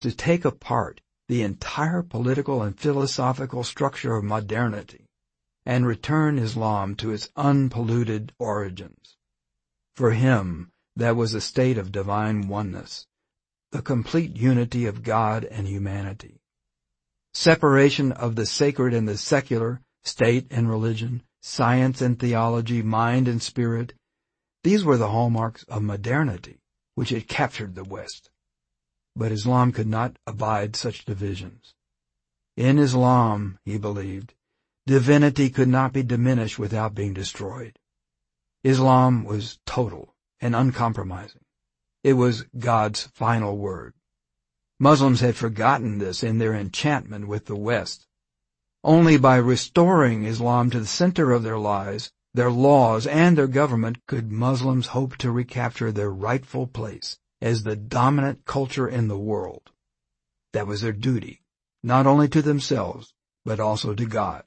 to take apart the entire political and philosophical structure of modernity and return Islam to its unpolluted origins. For him, that was a state of divine oneness, the complete unity of God and humanity. Separation of the sacred and the secular, state and religion, science and theology, mind and spirit, these were the hallmarks of modernity, which had captured the West. But Islam could not abide such divisions. In Islam, he believed, divinity could not be diminished without being destroyed. Islam was total and uncompromising. It was God's final word. Muslims had forgotten this in their enchantment with the West. Only by restoring Islam to the center of their lives, their laws, and their government could Muslims hope to recapture their rightful place as the dominant culture in the world. That was their duty, not only to themselves, but also to God.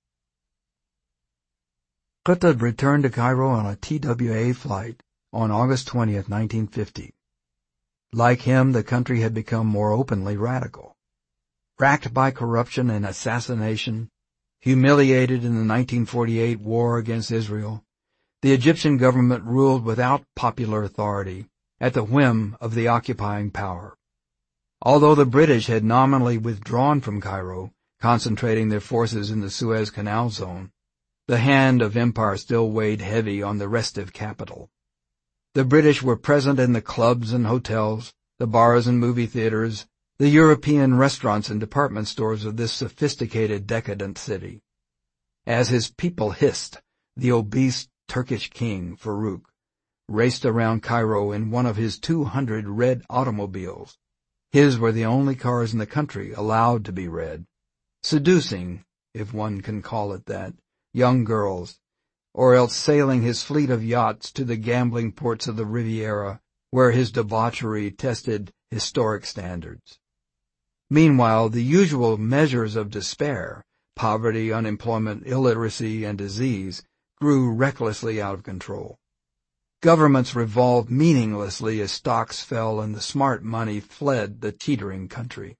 Qutb returned to Cairo on a TWA flight on August 20th, 1950. Like him, the country had become more openly radical. Racked by corruption and assassination, humiliated in the 1948 war against Israel, the Egyptian government ruled without popular authority, at the whim of the occupying power. Although the British had nominally withdrawn from Cairo, concentrating their forces in the Suez Canal zone, the hand of empire still weighed heavy on the restive capital. The British were present in the clubs and hotels, the bars and movie theaters, the European restaurants and department stores of this sophisticated, decadent city. As his people hissed, the obese Turkish king, Farouk, raced around Cairo in one of his 200 red automobiles. His were the only cars in the country allowed to be red, seducing, if one can call it that, young girls, or else sailing his fleet of yachts to the gambling ports of the Riviera, where his debauchery tested historic standards. Meanwhile, the usual measures of despair, poverty, unemployment, illiteracy, and disease, grew recklessly out of control. Governments revolved meaninglessly as stocks fell and the smart money fled the teetering country.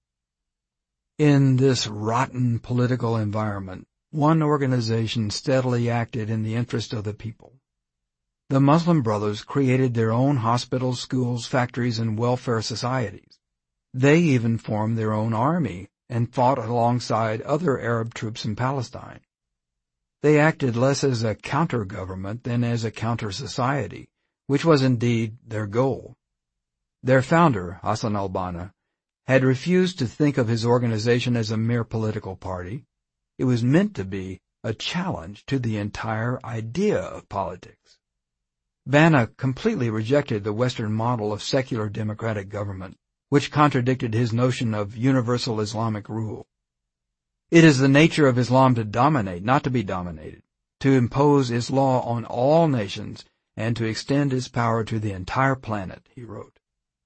In this rotten political environment, one organization steadily acted in the interest of the people. The Muslim Brothers created their own hospitals, schools, factories, and welfare societies. They even formed their own army and fought alongside other Arab troops in Palestine. They acted less as a counter-government than as a counter-society, which was indeed their goal. Their founder, Hassan al-Banna, had refused to think of his organization as a mere political party. It was meant to be a challenge to the entire idea of politics. Banna completely rejected the Western model of secular democratic government, which contradicted his notion of universal Islamic rule. It is the nature of Islam to dominate, not to be dominated, to impose its law on all nations, and to extend its power to the entire planet, he wrote.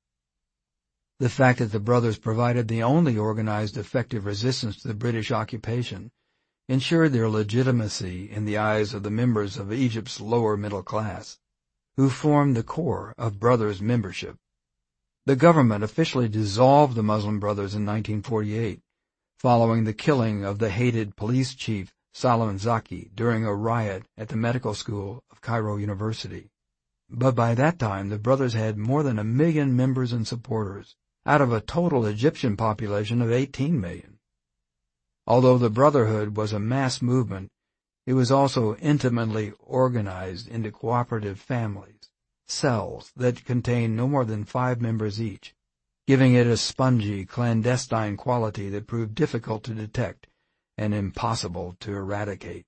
The fact that the brothers provided the only organized effective resistance to the British occupation ensured their legitimacy in the eyes of the members of Egypt's lower middle class, who formed the core of Brothers membership. The government officially dissolved the Muslim Brothers in 1948, following the killing of the hated police chief Salman Zaki during a riot at the medical school of Cairo University. But by that time, the brothers had more than 1 million members and supporters, out of a total Egyptian population of 18 million. Although the Brotherhood was a mass movement, it was also intimately organized into cooperative families, cells that contained no more than 5 members each, giving it a spongy, clandestine quality that proved difficult to detect and impossible to eradicate.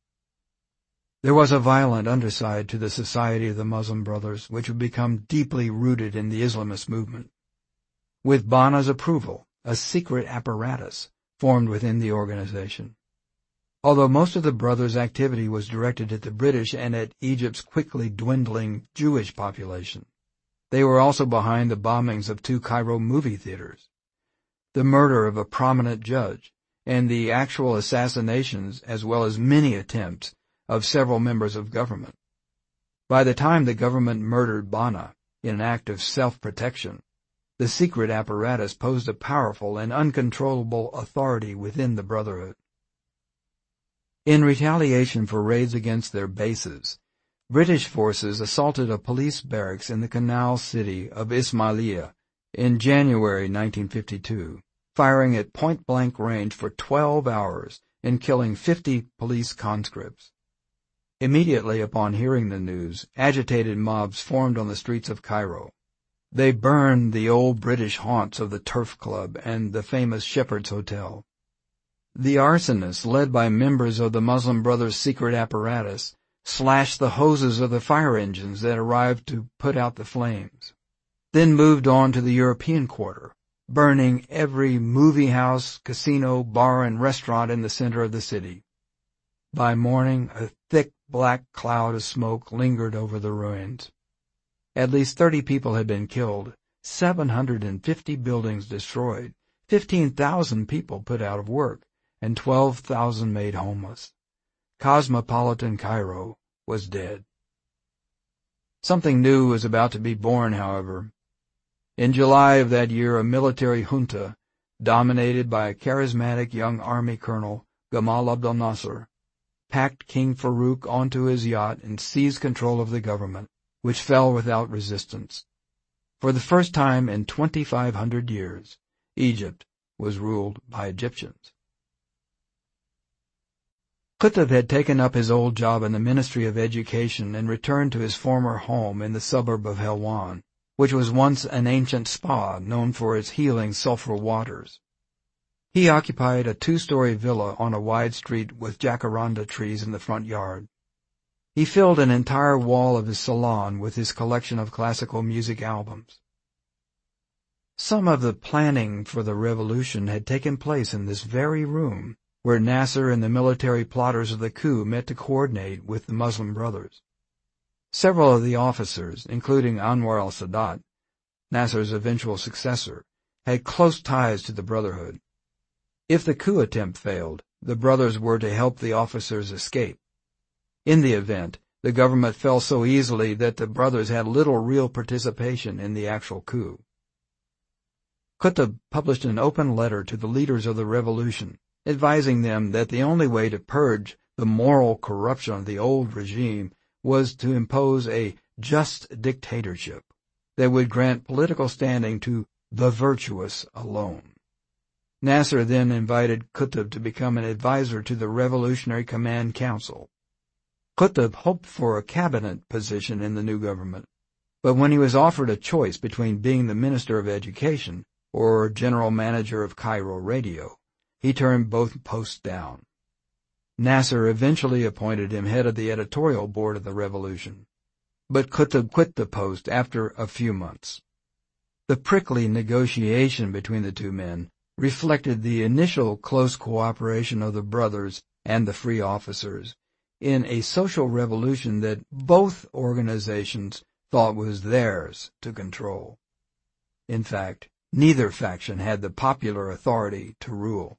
There was a violent underside to the Society of the Muslim Brothers, which would become deeply rooted in the Islamist movement. With Banna's approval, a secret apparatus formed within the organization. Although most of the brothers' activity was directed at the British and at Egypt's quickly dwindling Jewish population, they were also behind the bombings of 2 Cairo movie theaters, the murder of a prominent judge, and the actual assassinations, as well as many attempts, of several members of government. By the time the government murdered Banna in an act of self-protection, the secret apparatus posed a powerful and uncontrollable authority within the Brotherhood. In retaliation for raids against their bases, British forces assaulted a police barracks in the canal city of Ismailia in January 1952, firing at point-blank range for 12 hours and killing 50 police conscripts. Immediately upon hearing the news, agitated mobs formed on the streets of Cairo. They burned the old British haunts of the Turf Club and the famous Shepherd's Hotel. The arsonists, led by members of the Muslim Brothers' secret apparatus, slashed the hoses of the fire engines that arrived to put out the flames, then moved on to the European quarter, burning every movie house, casino, bar, and restaurant in the center of the city. By morning, a thick black cloud of smoke lingered over the ruins. At least 30 people had been killed, 750 buildings destroyed, 15,000 people put out of work, and 12,000 made homeless. Cosmopolitan Cairo was dead. Something new was about to be born, however. In July of that year, a military junta, dominated by a charismatic young army colonel, Gamal Abdel Nasser, packed King Farouk onto his yacht and seized control of the government, which fell without resistance. For the first time in 2,500 years, Egypt was ruled by Egyptians. Qutb had taken up his old job in the Ministry of Education and returned to his former home in the suburb of Helwan, which was once an ancient spa known for its healing sulphur waters. He occupied a 2-story villa on a wide street with jacaranda trees in the front yard. He filled an entire wall of his salon with his collection of classical music albums. Some of the planning for the revolution had taken place in this very room, where Nasser and the military plotters of the coup met to coordinate with the Muslim Brothers. Several of the officers, including Anwar al-Sadat, Nasser's eventual successor, had close ties to the Brotherhood. If the coup attempt failed, the brothers were to help the officers escape. In the event, the government fell so easily that the brothers had little real participation in the actual coup. Qutb published an open letter to the leaders of the revolution, advising them that the only way to purge the moral corruption of the old regime was to impose a just dictatorship that would grant political standing to the virtuous alone. Nasser then invited Qutb to become an advisor to the Revolutionary Command Council. Qutb hoped for a cabinet position in the new government, but when he was offered a choice between being the Minister of Education or General Manager of Cairo Radio, he turned both posts down. Nasser eventually appointed him head of the editorial board of the revolution, but Qutb quit the post after a few months. The prickly negotiation between the two men reflected the initial close cooperation of the brothers and the free officers in a social revolution that both organizations thought was theirs to control. In fact, neither faction had the popular authority to rule.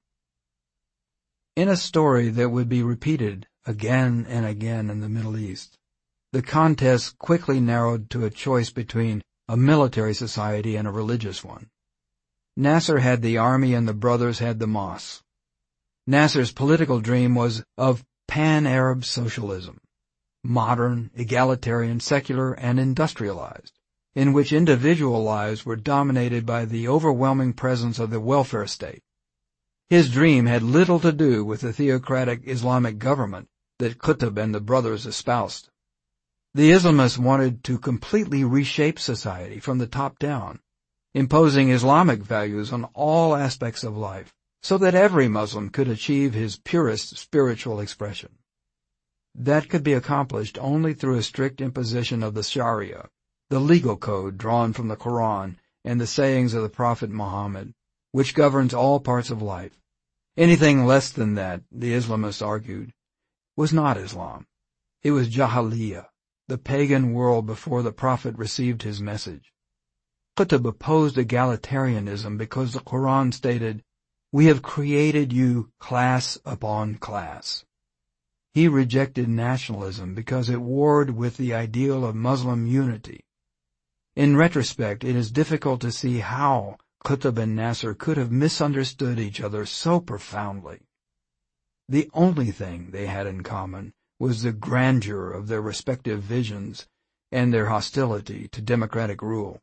In a story that would be repeated again and again in the Middle East, the contest quickly narrowed to a choice between a military society and a religious one. Nasser had the army and the brothers had the mosque. Nasser's political dream was of pan-Arab socialism, modern, egalitarian, secular, and industrialized, in which individual lives were dominated by the overwhelming presence of the welfare state. His dream had little to do with the theocratic Islamic government that Qutb and the brothers espoused. The Islamists wanted to completely reshape society from the top down, imposing Islamic values on all aspects of life, so that every Muslim could achieve his purest spiritual expression. That could be accomplished only through a strict imposition of the Sharia, the legal code drawn from the Quran and the sayings of the Prophet Muhammad, which governs all parts of life. Anything less than that, the Islamists argued, was not Islam. It was Jahiliyyah, the pagan world before the Prophet received his message. Qutb opposed egalitarianism because the Quran stated, "We have created you class upon class." He rejected nationalism because it warred with the ideal of Muslim unity. In retrospect, it is difficult to see how Qutb and Nasser could have misunderstood each other so profoundly. The only thing they had in common was the grandeur of their respective visions and their hostility to democratic rule.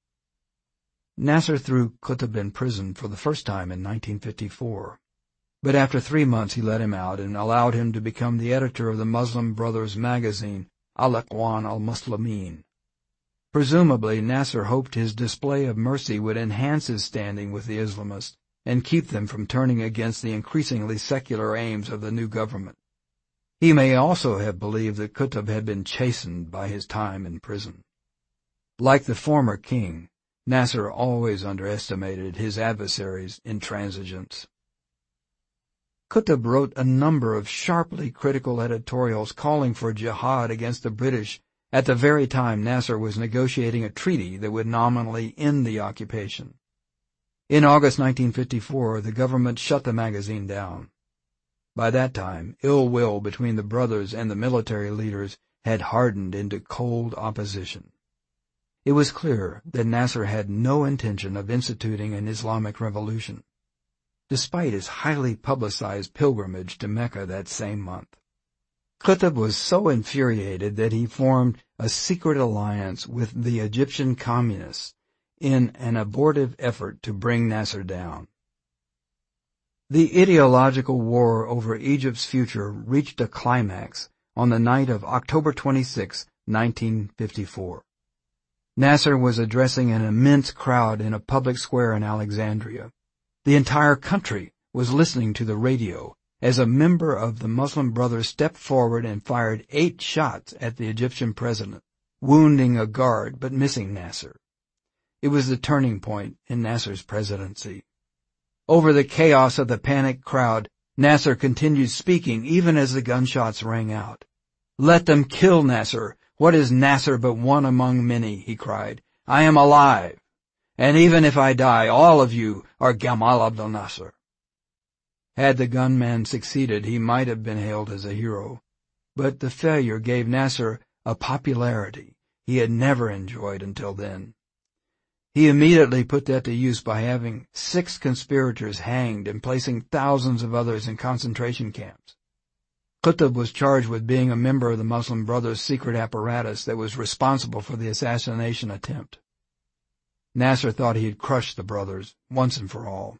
Nasser threw Qutb in prison for the first time in 1954, but after 3 months he let him out and allowed him to become the editor of the Muslim Brothers magazine, Al-Ikhwan al-Muslimin. Presumably, Nasser hoped his display of mercy would enhance his standing with the Islamists and keep them from turning against the increasingly secular aims of the new government. He may also have believed that Qutb had been chastened by his time in prison. Like the former king, Nasser always underestimated his adversaries' intransigence. Qutb wrote a number of sharply critical editorials calling for jihad against the British at the very time Nasser was negotiating a treaty that would nominally end the occupation. In August 1954, the government shut the magazine down. By that time, ill will between the brothers and the military leaders had hardened into cold opposition. It was clear that Nasser had no intention of instituting an Islamic revolution, despite his highly publicized pilgrimage to Mecca that same month. Qutb was so infuriated that he formed a secret alliance with the Egyptian communists in an abortive effort to bring Nasser down. The ideological war over Egypt's future reached a climax on the night of October 26, 1954. Nasser was addressing an immense crowd in a public square in Alexandria. The entire country was listening to the radio as a member of the Muslim Brothers stepped forward and fired 8 shots at the Egyptian president, wounding a guard but missing Nasser. It was the turning point in Nasser's presidency. Over the chaos of the panicked crowd, Nasser continued speaking even as the gunshots rang out. "Let them kill Nasser. What is Nasser but one among many?" he cried. "I am alive. And even if I die, all of you are Gamal Abdel Nasser." Had the gunman succeeded, he might have been hailed as a hero, but the failure gave Nasser a popularity he had never enjoyed until then. He immediately put that to use by having 6 conspirators hanged and placing thousands of others in concentration camps. Qutb was charged with being a member of the Muslim Brothers' secret apparatus that was responsible for the assassination attempt. Nasser thought he had crushed the brothers once and for all.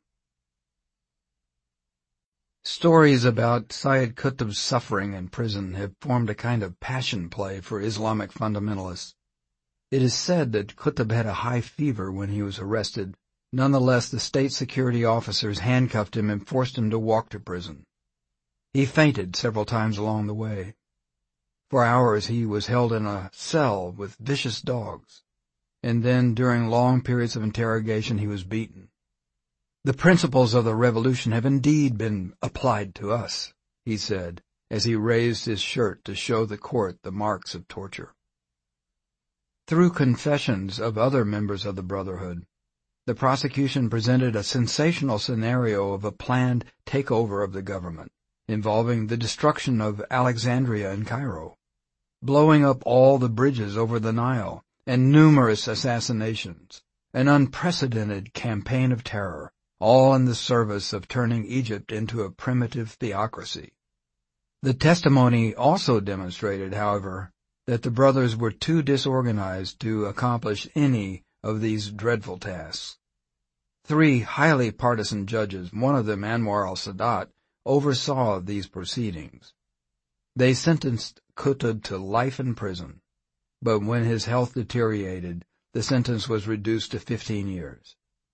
Stories about Sayyid Qutb's suffering in prison have formed a kind of passion play for Islamic fundamentalists. It is said that Qutb had a high fever when he was arrested. Nonetheless, the state security officers handcuffed him and forced him to walk to prison. He fainted several times along the way. For hours he was held in a cell with vicious dogs, and then during long periods of interrogation he was beaten. "The principles of the revolution have indeed been applied to us," he said, as he raised his shirt to show the court the marks of torture. Through confessions of other members of the Brotherhood, the prosecution presented a sensational scenario of a planned takeover of the government, involving the destruction of Alexandria and Cairo, blowing up all the bridges over the Nile, and numerous assassinations, an unprecedented campaign of terror, all in the service of turning Egypt into a primitive theocracy. The testimony also demonstrated, however, that the brothers were too disorganized to accomplish any of these dreadful tasks. 3 highly partisan judges, one of them Anwar al-Sadat, oversaw these proceedings. They sentenced Qutb to life in prison, but when his health deteriorated, the sentence was reduced to 15 years.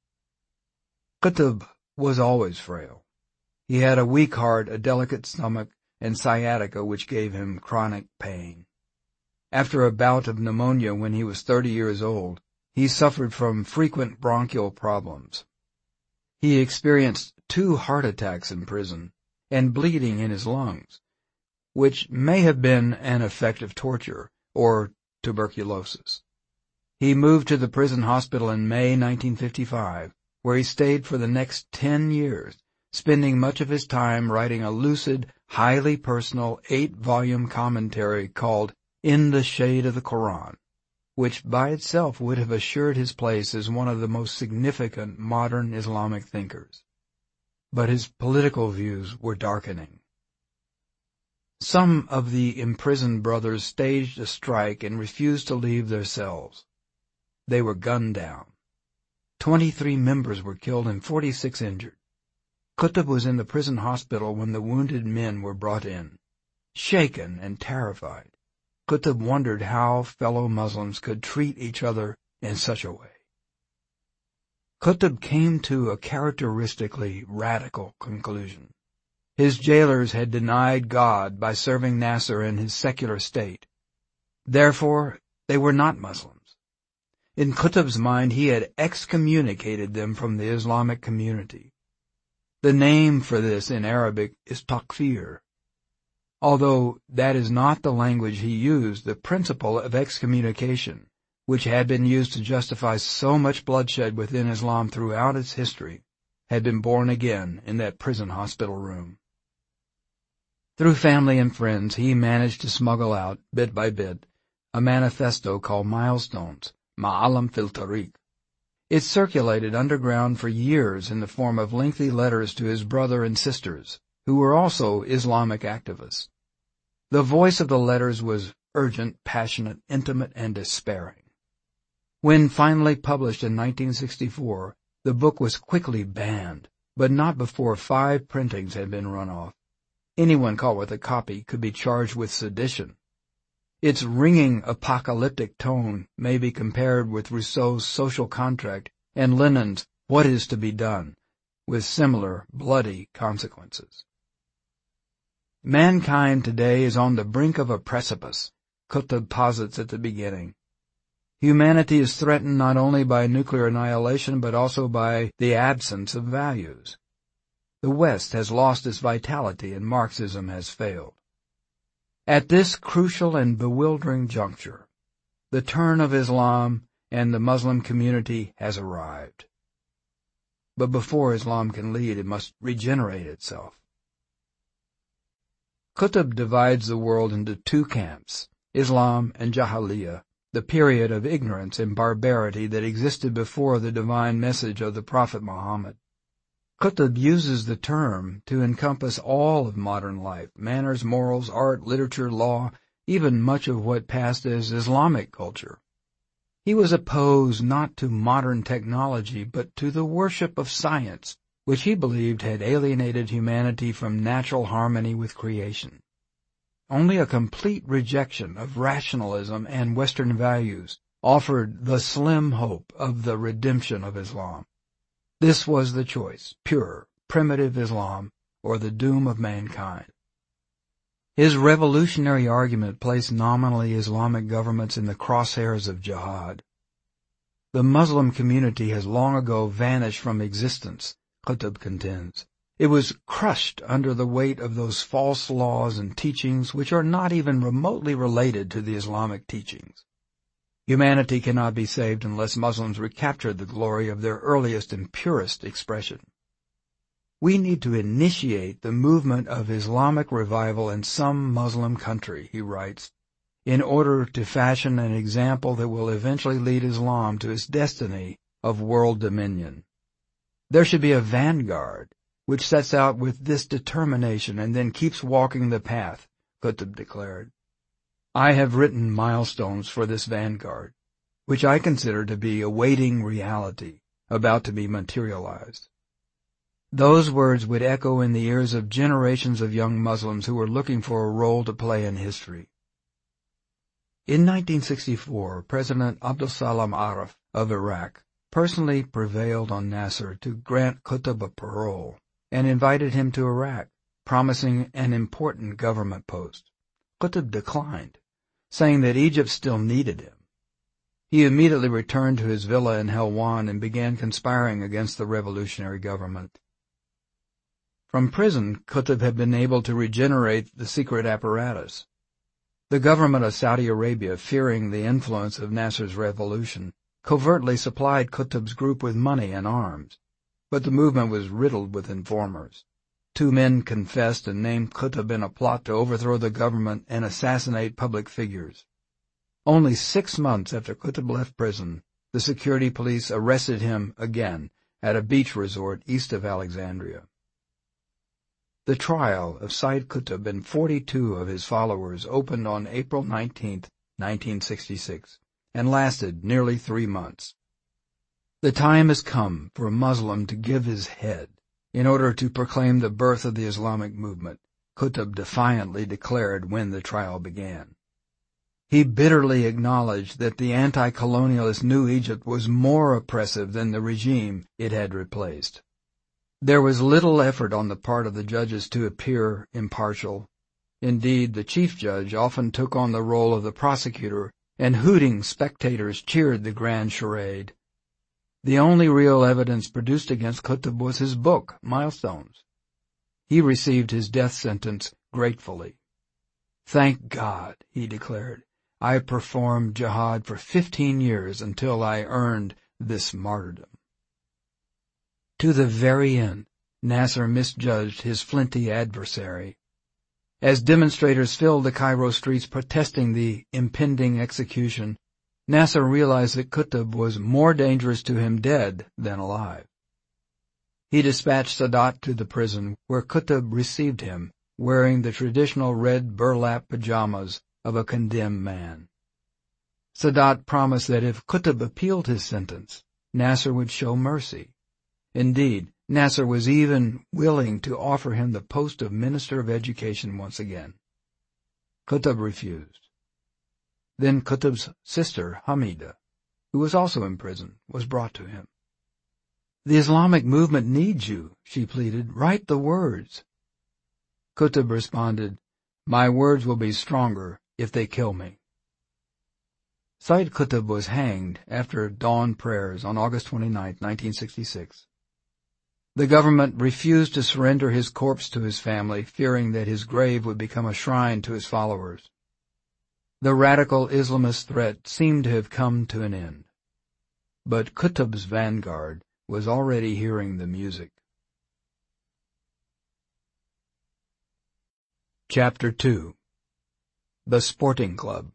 Qutb was always frail. He had a weak heart, a delicate stomach, and sciatica which gave him chronic pain. After a bout of pneumonia when he was 30 years old, he suffered from frequent bronchial problems. He experienced 2 heart attacks in prison and bleeding in his lungs, which may have been an effect of torture or tuberculosis. He moved to the prison hospital in May 1955, where he stayed for the next 10 years, spending much of his time writing a lucid, highly personal 8-volume commentary called In the Shade of the Quran. which by itself would have assured his place as one of the most significant modern Islamic thinkers. But his political views were darkening. Some of the imprisoned brothers staged a strike and refused to leave their cells. They were gunned down. 23 members were killed and 46 injured. Qutb was in the prison hospital when the wounded men were brought in. Shaken and terrified, Qutb wondered how fellow Muslims could treat each other in such a way. Qutb came to a characteristically radical conclusion. His jailers had denied God by serving Nasser in his secular state. Therefore, they were not Muslims. In Qutb's mind, he had excommunicated them from the Islamic community. The name for this in Arabic is takfir. Although that is not the language he used, the principle of excommunication, which had been used to justify so much bloodshed within Islam throughout its history, had been born again in that prison hospital room. Through family and friends, he managed to smuggle out, bit by bit, a manifesto called Milestones, Ma'alim fil Tariq. It circulated underground for years in the form of lengthy letters to his brother and sisters, who were also Islamic activists. The voice of the letters was urgent, passionate, intimate, and despairing. When finally published in 1964, the book was quickly banned, but not before 5 printings had been run off. Anyone caught with a copy could be charged with sedition. Its ringing apocalyptic tone may be compared with Rousseau's Social Contract and Lenin's What is to be Done, with similar bloody consequences. Mankind today is on the brink of a precipice, Qutb posits at the beginning. Humanity is threatened not only by nuclear annihilation but also by the absence of values. The West has lost its vitality and Marxism has failed. At this crucial and bewildering juncture, the turn of Islam and the Muslim community has arrived. But before Islam can lead, it must regenerate itself. Qutb divides the world into 2 camps, Islam and Jahiliyyah, the period of ignorance and barbarity that existed before the divine message of the Prophet Muhammad. Qutb uses the term to encompass all of modern life, manners, morals, art, literature, law, even much of what passed as Islamic culture. He was opposed not to modern technology, but to the worship of science, which he believed had alienated humanity from natural harmony with creation. Only a complete rejection of rationalism and Western values offered the slim hope of the redemption of Islam. This was the choice, pure, primitive Islam, or the doom of mankind. His revolutionary argument placed nominally Islamic governments in the crosshairs of jihad. The Muslim community has long ago vanished from existence, Qutb contends. It was crushed under the weight of those false laws and teachings which are not even remotely related to the Islamic teachings. Humanity cannot be saved unless Muslims recapture the glory of their earliest and purest expression. We need to initiate the movement of Islamic revival in some Muslim country, he writes, in order to fashion an example that will eventually lead Islam to its destiny of world dominion. There should be a vanguard which sets out with this determination and then keeps walking the path, Qutb declared. I have written milestones for this vanguard, which I consider to be awaiting reality, about to be materialized. Those words would echo in the ears of generations of young Muslims who were looking for a role to play in history. In 1964, President Abdul Salam Arif of Iraq personally prevailed on Nasser to grant Qutb a parole and invited him to Iraq, promising an important government post. Qutb declined, saying that Egypt still needed him. He immediately returned to his villa in Helwan and began conspiring against the revolutionary government. From prison, Qutb had been able to regenerate the secret apparatus. The government of Saudi Arabia, fearing the influence of Nasser's revolution, covertly supplied Qutb's group with money and arms, but the movement was riddled with informers. 2 men confessed and named Qutb in a plot to overthrow the government and assassinate public figures. Only 6 months after Qutb left prison, the security police arrested him again at a beach resort east of Alexandria. The trial of Sayyid Qutb and 42 of his followers opened on April 19, 1966, and lasted nearly 3 months. The time has come for a Muslim to give his head in order to proclaim the birth of the Islamic movement, Qutb defiantly declared when the trial began. He bitterly acknowledged that the anti-colonialist New Egypt was more oppressive than the regime it had replaced. There was little effort on the part of the judges to appear impartial. Indeed, the chief judge often took on the role of the prosecutor, and hooting spectators cheered the grand charade. The only real evidence produced against Qutb was his book, Milestones. He received his death sentence gratefully. "Thank God," he declared, "I performed jihad for 15 years until I earned this martyrdom." To the very end, Nasser misjudged his flinty adversary. As demonstrators filled the Cairo streets protesting the impending execution, Nasser realized that Qutb was more dangerous to him dead than alive. He dispatched Sadat to the prison, where Qutb received him, wearing the traditional red burlap pajamas of a condemned man. Sadat promised that if Qutb appealed his sentence, Nasser would show mercy. Indeed, Nasser was even willing to offer him the post of Minister of Education once again. Qutb refused. Then Qutb's sister, Hamida, who was also in prison, was brought to him. "The Islamic movement needs you," she pleaded. "Write the words." Qutb responded, "My words will be stronger if they kill me." Sayyid Qutb was hanged after dawn prayers on August 29, 1966. The government refused to surrender his corpse to his family, fearing that his grave would become a shrine to his followers. The radical Islamist threat seemed to have come to an end. But Qutb's vanguard was already hearing the music. Chapter 2. The Sporting Club.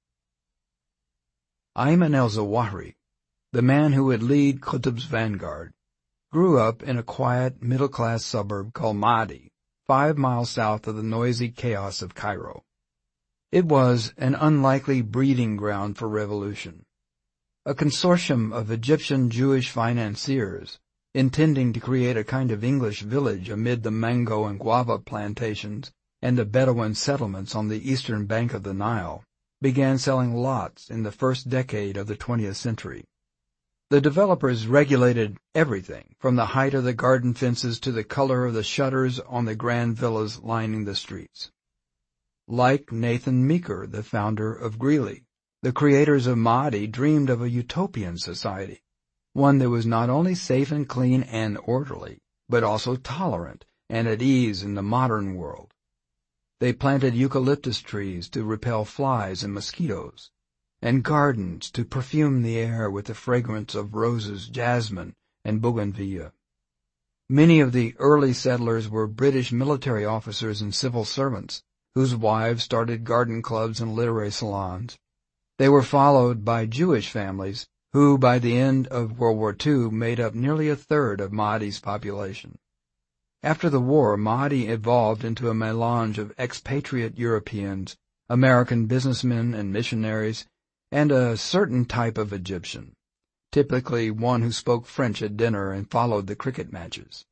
Ayman al-Zawahiri, the man who would lead Qutb's vanguard, grew up in a quiet, middle-class suburb called Maadi, 5 miles south of the noisy chaos of Cairo. It was an unlikely breeding ground for revolution. A consortium of Egyptian Jewish financiers, intending to create a kind of English village amid the mango and guava plantations and the Bedouin settlements on the eastern bank of the Nile, began selling lots in the first decade of the 20th century. The developers regulated everything, from the height of the garden fences to the color of the shutters on the grand villas lining the streets. Like Nathan Meeker, the founder of Greeley, the creators of Maadi dreamed of a utopian society, one that was not only safe and clean and orderly, but also tolerant and at ease in the modern world. They planted eucalyptus trees to repel flies and mosquitoes, and gardens to perfume the air with the fragrance of roses, jasmine, and bougainvillea. Many of the early settlers were British military officers and civil servants, whose wives started garden clubs and literary salons. They were followed by Jewish families, who by the end of World War II made up nearly a third of Maadi's population. After the war, Maadi evolved into a melange of expatriate Europeans, American businessmen and missionaries, and a certain type of Egyptian, typically one who spoke French at dinner and followed the cricket matches.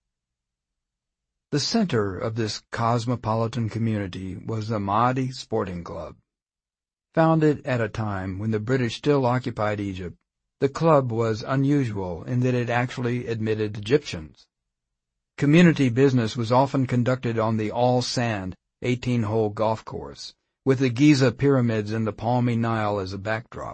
The center of this cosmopolitan community was the Maadi Sporting Club. Founded at a time when the British still occupied Egypt, the club was unusual in that it actually admitted Egyptians. Community business was often conducted on the all-sand 18-hole golf course, with the Giza pyramids and the palmy Nile as a backdrop.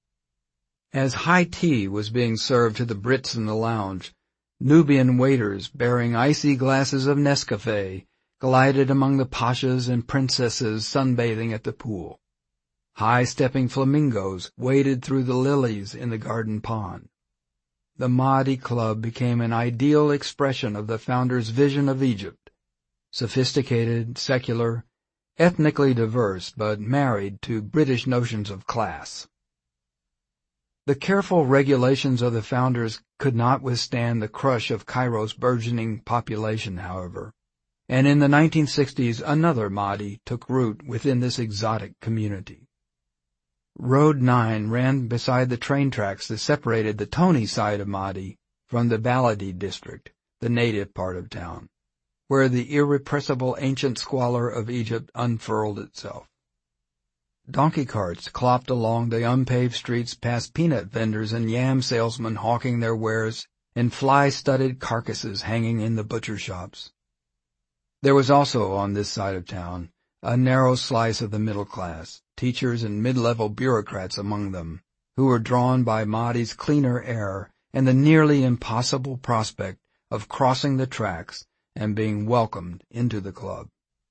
As high tea was being served to the Brits in the lounge, Nubian waiters bearing icy glasses of Nescafé glided among the pashas and princesses sunbathing at the pool. High-stepping flamingos waded through the lilies in the garden pond. The Maadi Club became an ideal expression of the founder's vision of Egypt, sophisticated, secular, ethnically diverse but married to British notions of class. The careful regulations of the founders could not withstand the crush of Cairo's burgeoning population, however, and in the 1960s another Mahdi took root within this exotic community. Road 9 ran beside the train tracks that separated the Tony side of Mahdi from the Baladi district, the native part of town, where the irrepressible ancient squalor of Egypt unfurled itself. Donkey carts clopped along the unpaved streets past peanut vendors and yam salesmen hawking their wares and fly-studded carcasses hanging in the butcher shops. There was also, on this side of town, a narrow slice of the middle class, teachers and mid-level bureaucrats among them, who were drawn by Mahdi's cleaner air and the nearly impossible prospect of crossing the tracks and being welcomed into the club.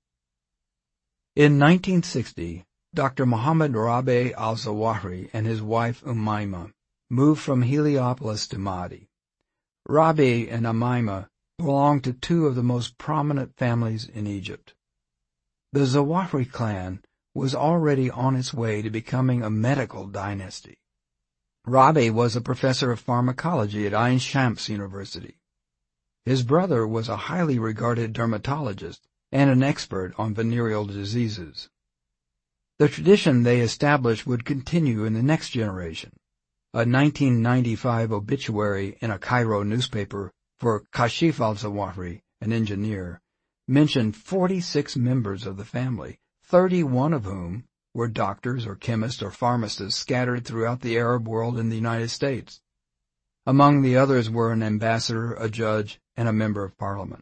In 1960, Dr. Muhammad Rabi al-Zawahiri and his wife Umayma moved from Heliopolis to Mahdi. Rabi and Umayma belonged to two of the most prominent families in Egypt. The Zawahiri clan was already on its way to becoming a medical dynasty. Rabi was a professor of pharmacology at Ain Shams University. His brother was a highly regarded dermatologist and an expert on venereal diseases. The tradition they established would continue in the next generation. A 1995 obituary in a Cairo newspaper for Kashif al-Zawahiri, an engineer, mentioned 46 members of the family, 31 of whom were doctors or chemists or pharmacists scattered throughout the Arab world and the United States. Among the others were an ambassador, a judge, and a member of parliament.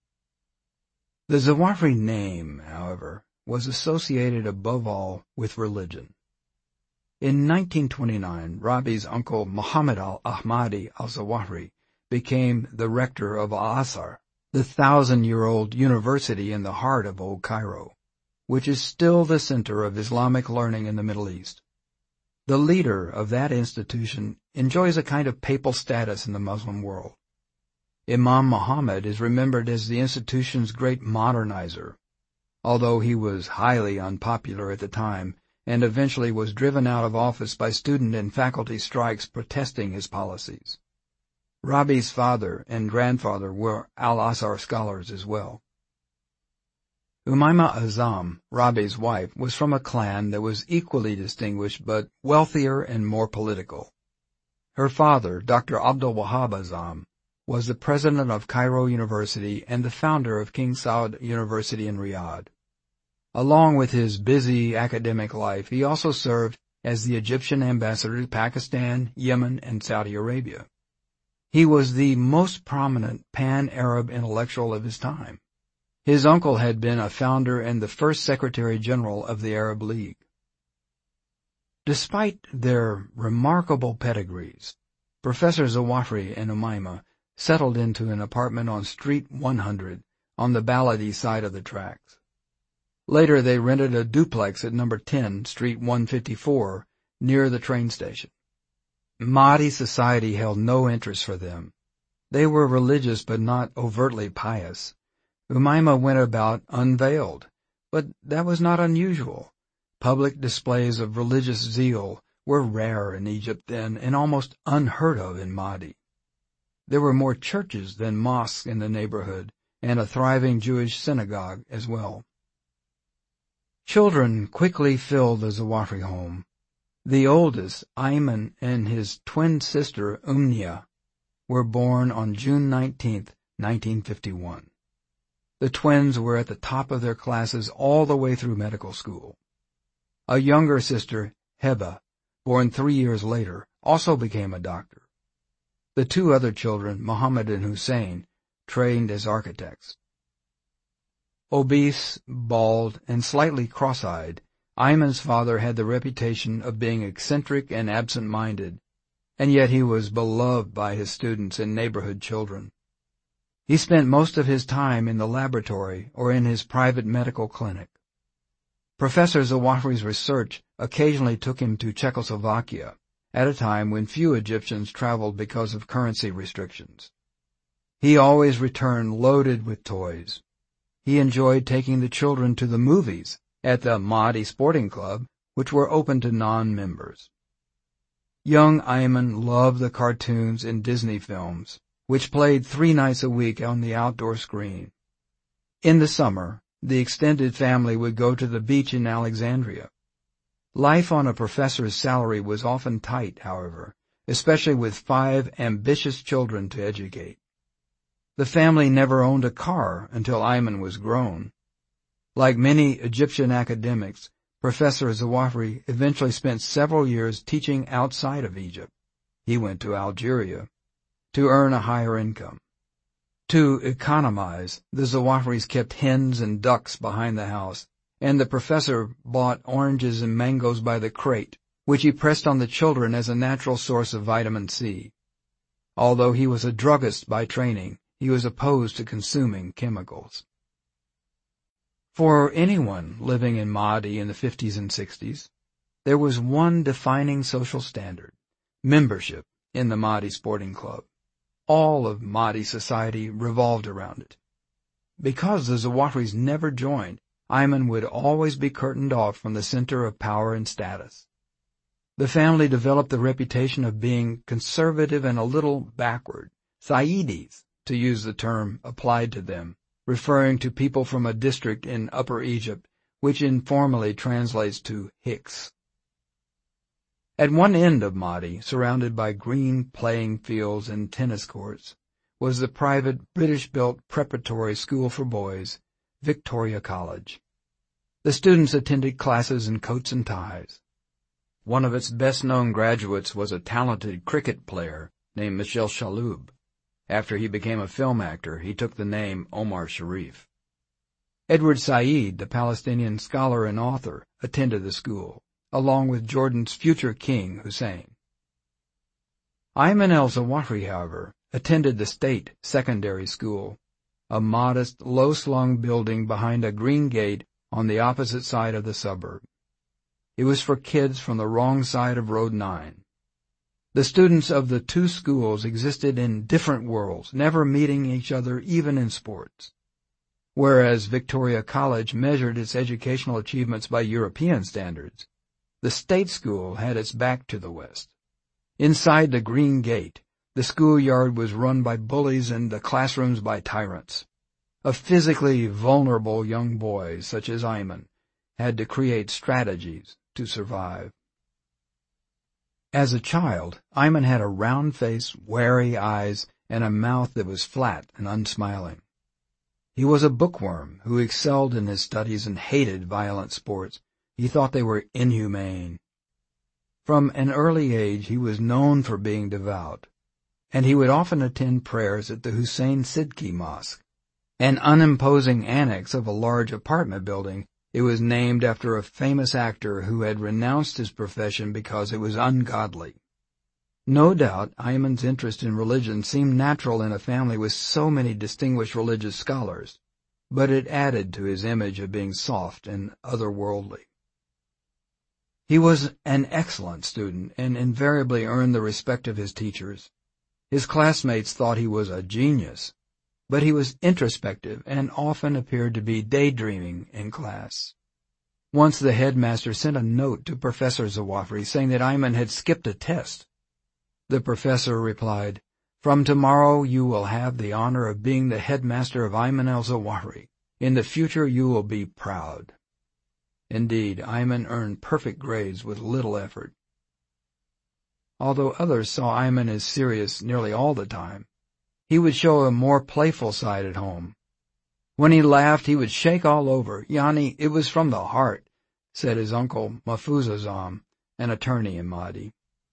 The Zawahiri name, however, was associated above all with religion. In 1929, Rabi's uncle Muhammad al-Ahmadi al-Zawahiri became the rector of Al-Azhar, the 1,000-year-old university in the heart of Old Cairo, which is still the center of Islamic learning in the Middle East. The leader of that institution enjoys a kind of papal status in the Muslim world. Imam Muhammad is remembered as the institution's great modernizer, although he was highly unpopular at the time and eventually was driven out of office by student and faculty strikes protesting his policies. Rabi's father and grandfather were Al-Azhar scholars as well. Umayma Azam, Rabi's wife, was from a clan that was equally distinguished but wealthier and more political. Her father, Dr. Abdul Wahab Azam, was the president of Cairo University and the founder of King Saud University in Riyadh. Along with his busy academic life, he also served as the Egyptian ambassador to Pakistan, Yemen, and Saudi Arabia. He was the most prominent pan-Arab intellectual of his time. His uncle had been a founder and the first Secretary General of the Arab League. Despite their remarkable pedigrees, Professor Zawahiri and Umayma settled into an apartment on Street 100 on the Baladi side of the tracks. Later they rented a duplex at number 10, Street 154, near the train station. Mahdi society held no interest for them. They were religious but not overtly pious. Umayma went about unveiled, but that was not unusual. Public displays of religious zeal were rare in Egypt then and almost unheard of in Mahdi. There were more churches than mosques in the neighborhood, and a thriving Jewish synagogue as well. Children quickly filled the Zawahiri home. The oldest, Ayman, and his twin sister, Umnia, were born on June 19, 1951. The twins were at the top of their classes all the way through medical school. A younger sister, Heba, born 3 years later, also became a doctor. The two other children, Muhammad and Hussein, trained as architects. Obese, bald, and slightly cross-eyed, Ayman's father had the reputation of being eccentric and absent-minded, and yet he was beloved by his students and neighborhood children. He spent most of his time in the laboratory or in his private medical clinic. Professor Zawahiri's research occasionally took him to Czechoslovakia, at a time when few Egyptians traveled because of currency restrictions. He always returned loaded with toys. He enjoyed taking the children to the movies, at the Mahdi Sporting Club, which were open to non-members. Young Ayman loved the cartoons and Disney films, which played 3 nights a week on the outdoor screen. In the summer, the extended family would go to the beach in Alexandria. Life on a professor's salary was often tight, however, especially with 5 ambitious children to educate. The family never owned a car until Ayman was grown. Like many Egyptian academics, Professor Zawahiri eventually spent several years teaching outside of Egypt. He went to Algeria to earn a higher income. To economize, the Zawahiris kept hens and ducks behind the house, and the professor bought oranges and mangoes by the crate, which he pressed on the children as a natural source of vitamin C. Although he was a druggist by training, he was opposed to consuming chemicals. For anyone living in Mahdi in the 50s and 60s, there was one defining social standard: membership in the Mahdi Sporting Club. All of Mahdi society revolved around it. Because the Zawahiris never joined, Ayman would always be curtained off from the center of power and status. The family developed the reputation of being conservative and a little backward, Saidis, to use the term applied to them, referring to people from a district in Upper Egypt, which informally translates to Hicks. At one end of Mahdi, surrounded by green playing fields and tennis courts, was the private British-built preparatory school for boys, Victoria College. The students attended classes in coats and ties. One of its best-known graduates was a talented cricket player named Michel Chaloub. After he became a film actor, he took the name Omar Sharif. Edward Said, the Palestinian scholar and author, attended the school, along with Jordan's future king, Hussein. Ayman al-Zawahiri, however, attended the state secondary school, a modest, low-slung building behind a green gate on the opposite side of the suburb. It was for kids from the wrong side of Road 9. The students of the 2 schools existed in different worlds, never meeting each other even in sports. Whereas Victoria College measured its educational achievements by European standards, the state school had its back to the West. Inside the green gate, the schoolyard was run by bullies and the classrooms by tyrants. A physically vulnerable young boy, such as Ayman, had to create strategies to survive. As a child, Ayman had a round face, wary eyes, and a mouth that was flat and unsmiling. He was a bookworm who excelled in his studies and hated violent sports. He thought they were inhumane. From an early age, he was known for being devout, and he would often attend prayers at the Hussein Sidki Mosque, an unimposing annex of a large apartment building. It was named after a famous actor who had renounced his profession because it was ungodly. No doubt Ayman's interest in religion seemed natural in a family with so many distinguished religious scholars, but it added to his image of being soft and otherworldly. He was an excellent student and invariably earned the respect of his teachers. His classmates thought he was a genius, but he was introspective and often appeared to be daydreaming in class. Once the headmaster sent a note to Professor Zawahiri saying that Ayman had skipped a test. The professor replied, "From tomorrow you will have the honor of being the headmaster of Ayman al-Zawahiri. In the future you will be proud." Indeed, Ayman earned perfect grades with little effort. Although others saw Ayman as serious nearly all the time, he would show a more playful side at home. When he laughed, he would shake all over. "Yani, it was from the heart," said his uncle Mahfouz Azam, an attorney in Mahdi.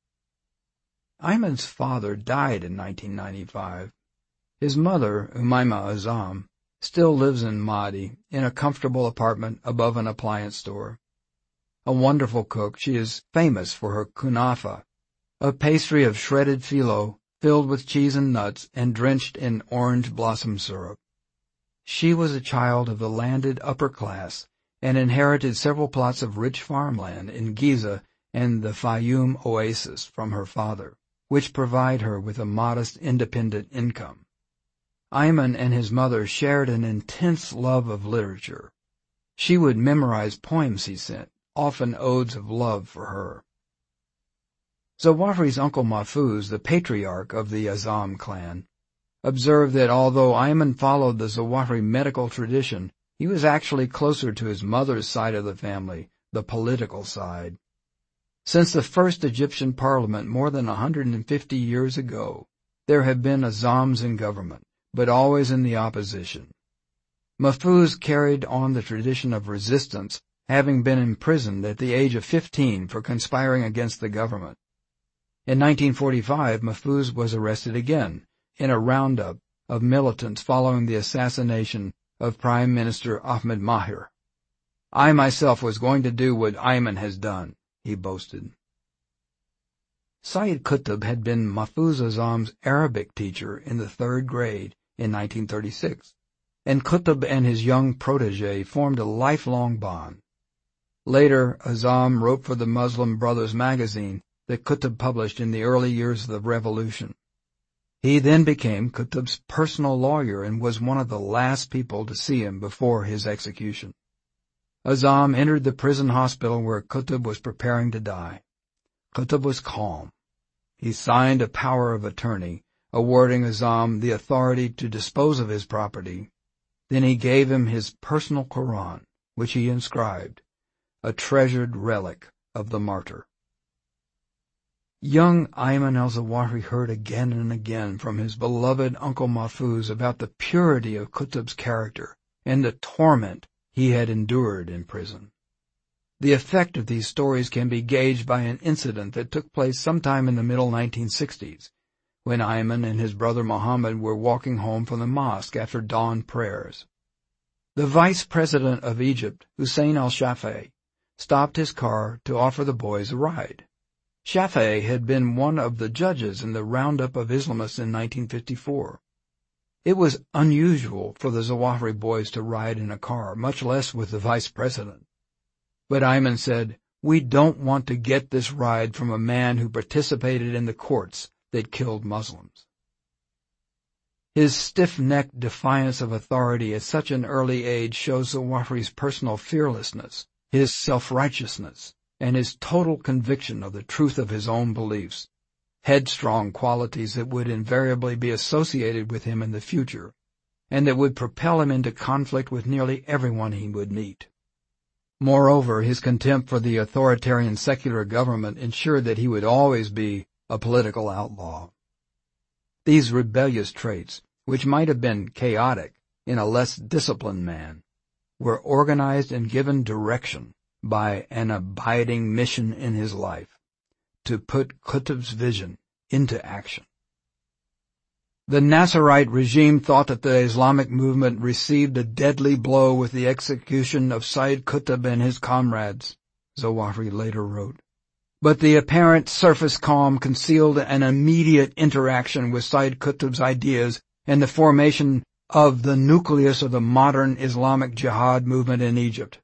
Ayman's father died in 1995. His mother, Umayma Azam, still lives in Mahdi, in a comfortable apartment above an appliance store. A wonderful cook, she is famous for her kunafa, a pastry of shredded phyllo filled with cheese and nuts and drenched in orange blossom syrup. She was a child of the landed upper class and inherited several plots of rich farmland in Giza and the Fayoum oasis from her father, which provide her with a modest independent income. Ayman and his mother shared an intense love of literature. She would memorize poems he sent, often odes of love for her. Zawahri's uncle Mahfuz, the patriarch of the Azam clan, observed that although Ayman followed the Zawahri medical tradition, he was actually closer to his mother's side of the family, the political side. Since the first Egyptian parliament more than 150 years ago, there have been Azams in government, but always in the opposition. Mahfuz carried on the tradition of resistance, having been imprisoned at the age of 15 for conspiring against the government. In 1945, Mahfuz was arrested again in a roundup of militants following the assassination of Prime Minister Ahmed Maher. "I myself was going to do what Ayman has done," he boasted. Sayyid Qutb had been Mahfuz Azam's Arabic teacher in the 3rd grade in 1936, and Qutb and his young protege formed a lifelong bond. Later, Azam wrote for the Muslim Brothers magazine that Qutb published in the early years of the revolution. He then became Qutb's personal lawyer and was one of the last people to see him before his execution. Azam entered the prison hospital where Qutb was preparing to die. Qutb was calm. He signed a power of attorney, awarding Azam the authority to dispose of his property. Then he gave him his personal Quran, which he inscribed, "A treasured relic of the martyr." Young Ayman al-Zawahri heard again and again from his beloved Uncle Mahfuz about the purity of Qutb's character and the torment he had endured in prison. The effect of these stories can be gauged by an incident that took place sometime in the middle 1960s, when Ayman and his brother Muhammad were walking home from the mosque after dawn prayers. The vice president of Egypt, Hussein al-Shafei, stopped his car to offer the boys a ride. Shafei had been one of the judges in the roundup of Islamists in 1954. It was unusual for the Zawahri boys to ride in a car, much less with the vice president. But Ayman said, "We don't want to get this ride from a man who participated in the courts that killed Muslims." His stiff-necked defiance of authority at such an early age shows Zawahri's personal fearlessness, his self-righteousness, and his total conviction of the truth of his own beliefs, headstrong qualities that would invariably be associated with him in the future, and that would propel him into conflict with nearly everyone he would meet. Moreover, his contempt for the authoritarian secular government ensured that he would always be a political outlaw. These rebellious traits, which might have been chaotic in a less disciplined man, were organized and given direction by an abiding mission in his life, to put Qutb's vision into action. The Nasserite regime thought that the Islamic movement received a deadly blow with the execution of Sayyid Qutb and his comrades, Zawahri later wrote. But the apparent surface calm concealed an immediate interaction with Sayyid Qutb's ideas and the formation of the nucleus of the modern Islamic jihad movement in Egypt.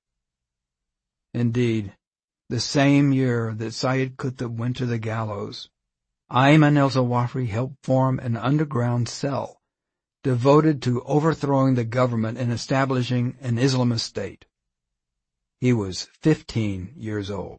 Indeed, the same year that Sayyid Qutb went to the gallows, Ayman al-Zawahri helped form an underground cell devoted to overthrowing the government and establishing an Islamist state. He was 15 years old.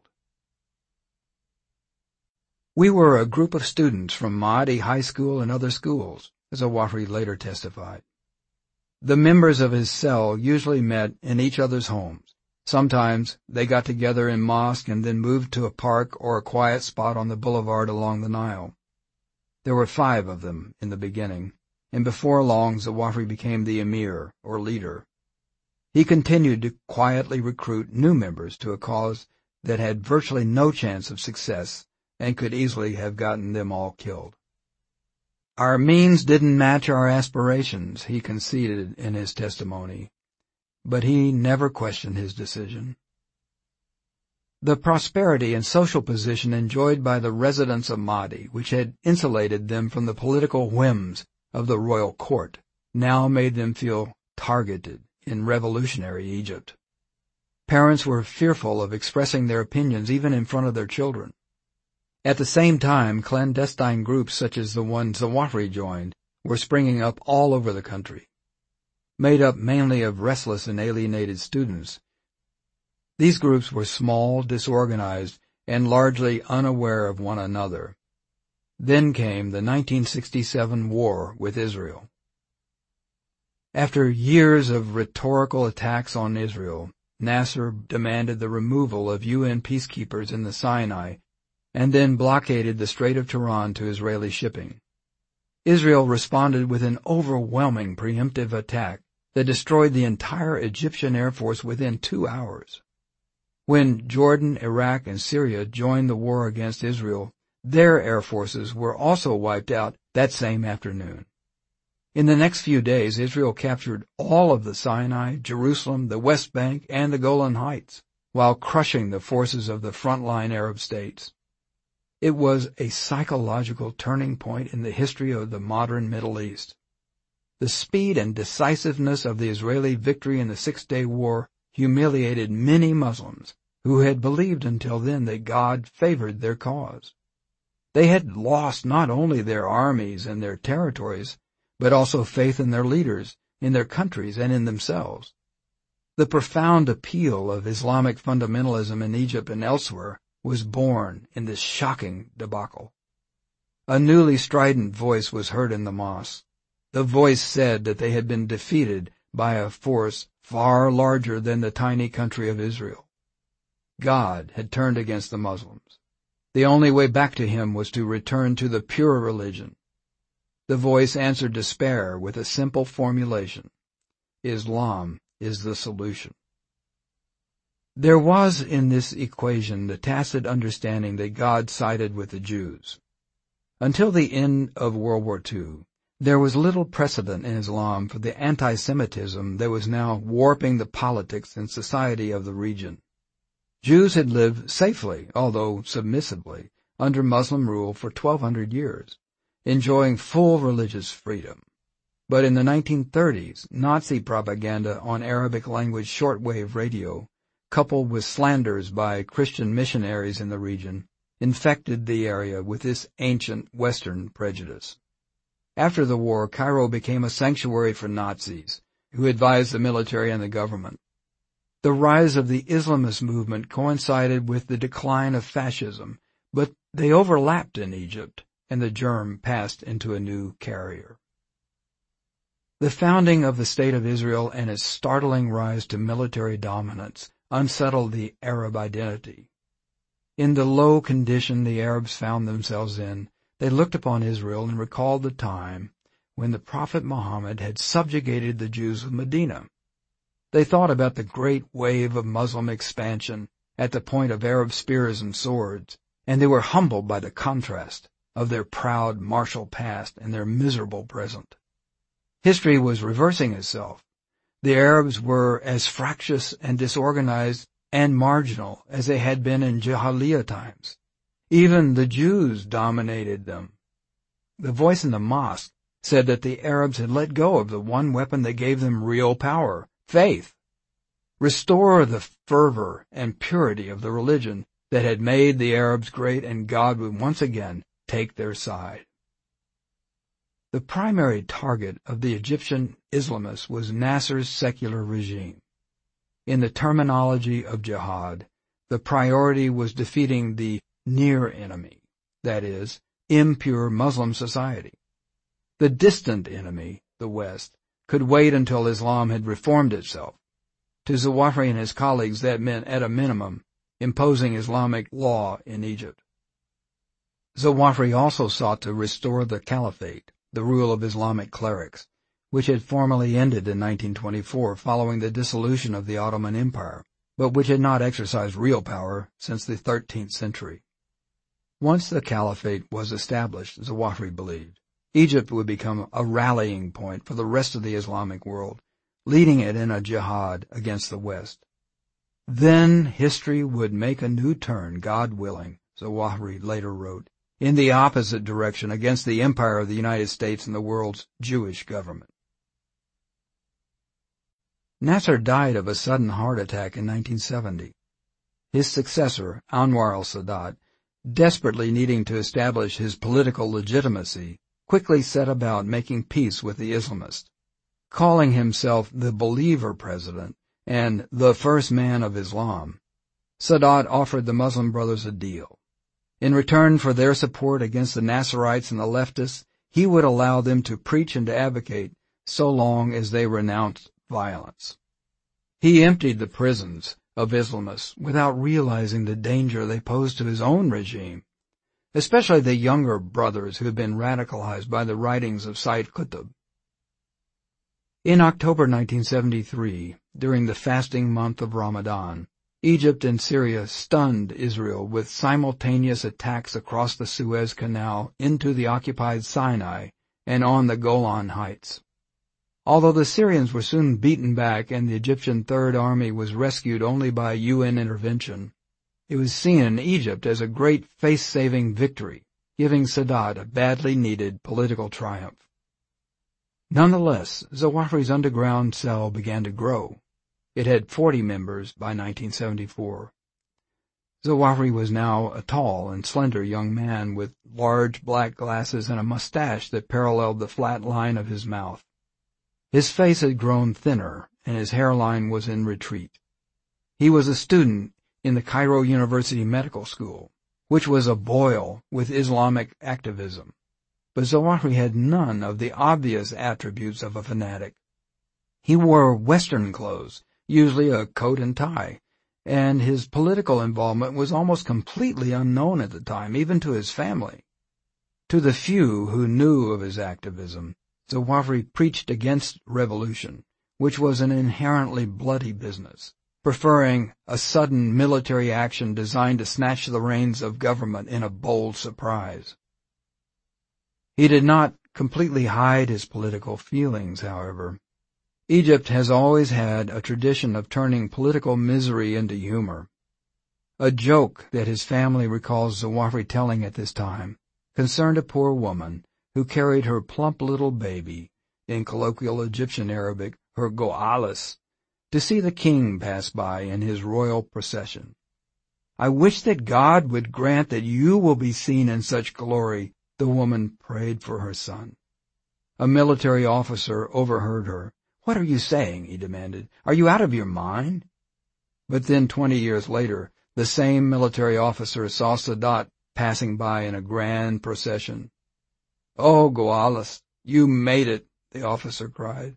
"We were a group of students from Maadi High School and other schools," Zawahri later testified. The members of his cell usually met in each other's homes. Sometimes they got together in mosque and then moved to a park or a quiet spot on the boulevard along the Nile. There were 5 of them in the beginning, and before long Zawahri became the emir, or leader. He continued to quietly recruit new members to a cause that had virtually no chance of success and could easily have gotten them all killed. "Our means didn't match our aspirations," he conceded in his testimony, but he never questioned his decision. The prosperity and social position enjoyed by the residents of Maadi, which had insulated them from the political whims of the royal court, now made them feel targeted in revolutionary Egypt. Parents were fearful of expressing their opinions even in front of their children. At the same time, clandestine groups such as the one Zawahri joined were springing up all over the country. Made up mainly of restless and alienated students, These groups were small, disorganized, and largely unaware of one another. Then came the 1967 war with Israel. After years of rhetorical attacks on Israel, Nasser demanded the removal of UN peacekeepers in the Sinai and then blockaded the Strait of Tiran to Israeli shipping. Israel responded with an overwhelming preemptive attack that destroyed the entire Egyptian Air Force within 2 hours. When Jordan, Iraq, and Syria joined the war against Israel, their air forces were also wiped out that same afternoon. In the next few days, Israel captured all of the Sinai, Jerusalem, the West Bank, and the Golan Heights, while crushing the forces of the frontline Arab states. It was a psychological turning point in the history of the modern Middle East. The speed and decisiveness of the Israeli victory in the Six-Day War humiliated many Muslims who had believed until then that God favored their cause. They had lost not only their armies and their territories, but also faith in their leaders, in their countries, and in themselves. The profound appeal of Islamic fundamentalism in Egypt and elsewhere was born in this shocking debacle. A newly strident voice was heard in the mosque. The voice said that they had been defeated by a force far larger than the tiny country of Israel. God had turned against the Muslims. The only way back to him was to return to the pure religion. The voice answered despair with a simple formulation: Islam is the solution. There was in this equation the tacit understanding that God sided with the Jews. Until the end of World War II, there was little precedent in Islam for the anti-Semitism that was now warping the politics and society of the region. Jews had lived safely, although submissively, under Muslim rule for 1,200 years, enjoying full religious freedom. But in the 1930s, Nazi propaganda on Arabic-language shortwave radio, coupled with slanders by Christian missionaries in the region, infected the area with this ancient Western prejudice. After the war, Cairo became a sanctuary for Nazis, who advised the military and the government. The rise of the Islamist movement coincided with the decline of fascism, but they overlapped in Egypt, and the germ passed into a new carrier. The founding of the State of Israel and its startling rise to military dominance unsettled the Arab identity. In the low condition the Arabs found themselves in, they looked upon Israel and recalled the time when the Prophet Muhammad had subjugated the Jews of Medina. They thought about the great wave of Muslim expansion at the point of Arab spears and swords, and they were humbled by the contrast of their proud martial past and their miserable present. History was reversing itself. The Arabs were as fractious and disorganized and marginal as they had been in Jahiliyyah times. Even the Jews dominated them. The voice in the mosque said that the Arabs had let go of the one weapon that gave them real power, faith. Restore the fervor and purity of the religion that had made the Arabs great, and God would once again take their side. The primary target of the Egyptian Islamists was Nasser's secular regime. In the terminology of jihad, the priority was defeating the near enemy, that is, impure Muslim society. The distant enemy, the West, could wait until Islam had reformed itself. To Zawahiri and his colleagues that meant, at a minimum, imposing Islamic law in Egypt. Zawahiri also sought to restore the caliphate, the rule of Islamic clerics, which had formally ended in 1924 following the dissolution of the Ottoman Empire, but which had not exercised real power since the 13th century. Once the caliphate was established, Zawahiri believed, Egypt would become a rallying point for the rest of the Islamic world, leading it in a jihad against the West. Then history would make a new turn, God willing, Zawahiri later wrote, in the opposite direction against the empire of the United States and the world's Jewish government. Nasser died of a sudden heart attack in 1970. His successor, Anwar al-Sadat, desperately needing to establish his political legitimacy, quickly set about making peace with the Islamists. Calling himself the believer president and the first man of Islam, Sadat offered the Muslim Brothers a deal. In return for their support against the Nasirites and the leftists, he would allow them to preach and to advocate so long as they renounced violence. He emptied the prisons of Islamists without realizing the danger they posed to his own regime, especially the younger brothers who had been radicalized by the writings of Sayyid Qutb. In October 1973, during the fasting month of Ramadan, Egypt and Syria stunned Israel with simultaneous attacks across the Suez Canal into the occupied Sinai and on the Golan Heights. Although the Syrians were soon beaten back and the Egyptian Third Army was rescued only by UN intervention, it was seen in Egypt as a great face-saving victory, giving Sadat a badly needed political triumph. Nonetheless, Zawahiri's underground cell began to grow. It had 40 members by 1974. Zawahiri was now a tall and slender young man with large black glasses and a mustache that paralleled the flat line of his mouth. His face had grown thinner, and his hairline was in retreat. He was a student in the Cairo University Medical School, which was aboil with Islamic activism. But Zawahiri had none of the obvious attributes of a fanatic. He wore Western clothes, usually a coat and tie, and his political involvement was almost completely unknown at the time, even to his family. To the few who knew of his activism, Zawahiri preached against revolution, which was an inherently bloody business, preferring a sudden military action designed to snatch the reins of government in a bold surprise. He did not completely hide his political feelings, however. Egypt has always had a tradition of turning political misery into humor. A joke that his family recalls Zawahiri telling at this time concerned a poor woman who carried her plump little baby, in colloquial Egyptian Arabic, her go'alis, to see the king pass by in his royal procession. "I wish that God would grant that you will be seen in such glory," the woman prayed for her son. A military officer overheard her. "What are you saying?" he demanded. "Are you out of your mind?" But then 20 years later, the same military officer saw Sadat passing by in a grand procession. "Oh, Goalis, you made it," the officer cried.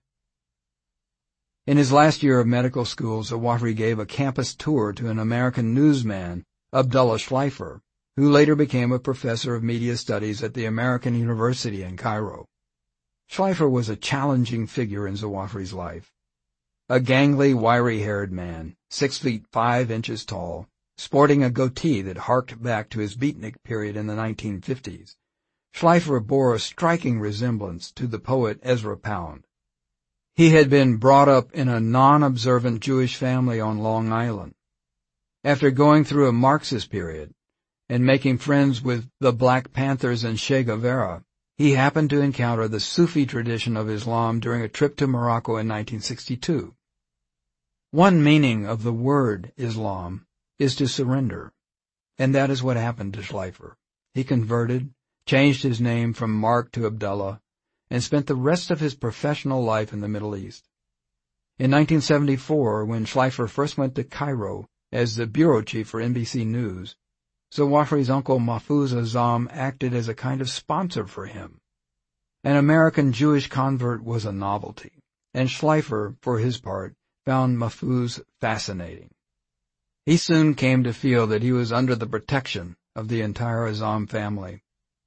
In his last year of medical school, Zawahiri gave a campus tour to an American newsman, Abdullah Schleifer, who later became a professor of media studies at the American University in Cairo. Schleifer was a challenging figure in Zawahiri's life. A gangly, wiry-haired man, 6 feet 5 inches tall, sporting a goatee that harked back to his beatnik period in the 1950s. Schleifer bore a striking resemblance to the poet Ezra Pound. He had been brought up in a non-observant Jewish family on Long Island. After going through a Marxist period and making friends with the Black Panthers and Che Guevara, he happened to encounter the Sufi tradition of Islam during a trip to Morocco in 1962. One meaning of the word Islam is to surrender, and that is what happened to Schleifer. He converted, changed his name from Mark to Abdullah, and spent the rest of his professional life in the Middle East. In 1974, when Schleifer first went to Cairo as the bureau chief for NBC News, Zawahiri's uncle Mahfouz Azzam acted as a kind of sponsor for him. An American Jewish convert was a novelty, and Schleifer, for his part, found Mahfouz fascinating. He soon came to feel that he was under the protection of the entire Azzam family.